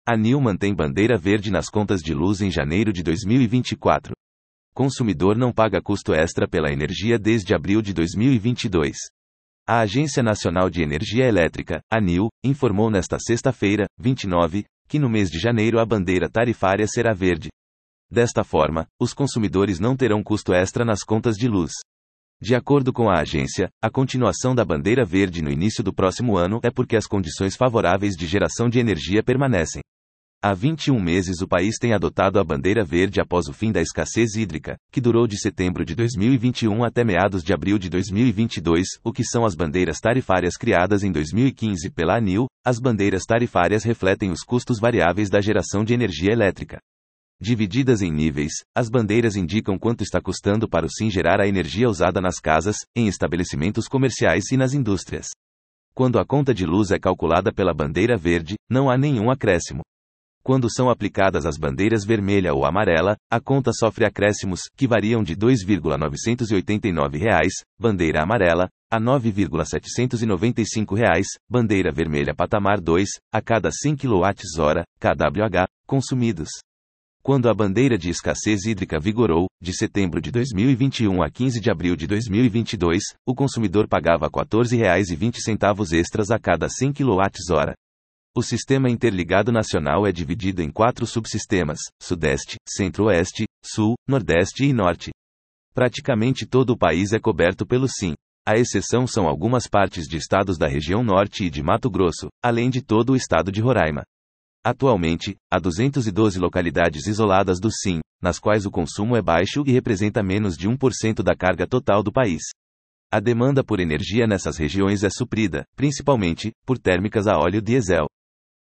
A ANEEL mantém bandeira verde nas contas de luz em janeiro de 2024. Consumidor não paga custo extra pela energia desde abril de 2022. A Agência Nacional de Energia Elétrica, ANEEL, informou nesta sexta-feira, 29, que no mês de janeiro a bandeira tarifária será verde. Desta forma, os consumidores não terão custo extra nas contas de luz. De acordo com a agência, a continuação da bandeira verde no início do próximo ano é porque as condições favoráveis de geração de energia permanecem. Há 21 meses o país tem adotado a bandeira verde após o fim da escassez hídrica, que durou de setembro de 2021 até meados de abril de 2022, o que são as bandeiras tarifárias criadas em 2015 pela ANEEL. As bandeiras tarifárias refletem os custos variáveis da geração de energia elétrica. Divididas em níveis, as bandeiras indicam quanto está custando para o SIM gerar a energia usada nas casas, em estabelecimentos comerciais e nas indústrias. Quando a conta de luz é calculada pela bandeira verde, não há nenhum acréscimo. Quando são aplicadas as bandeiras vermelha ou amarela, a conta sofre acréscimos, que variam de R$ 2,989, bandeira amarela, a R$ 9,795, bandeira vermelha patamar 2, a cada 100 kWh, kWh, consumidos. Quando a bandeira de escassez hídrica vigorou, de setembro de 2021 a 15 de abril de 2022, o consumidor pagava R$ 14,20 extras a cada 100 kWh. O Sistema Interligado Nacional é dividido em 4 subsistemas: Sudeste, Centro-Oeste, Sul, Nordeste e Norte. Praticamente todo o país é coberto pelo SIM. A exceção são algumas partes de estados da região Norte e de Mato Grosso, além de todo o estado de Roraima. Atualmente, há 212 localidades isoladas do SIM, nas quais o consumo é baixo e representa menos de 1% da carga total do país. A demanda por energia nessas regiões é suprida, principalmente, por térmicas a óleo diesel.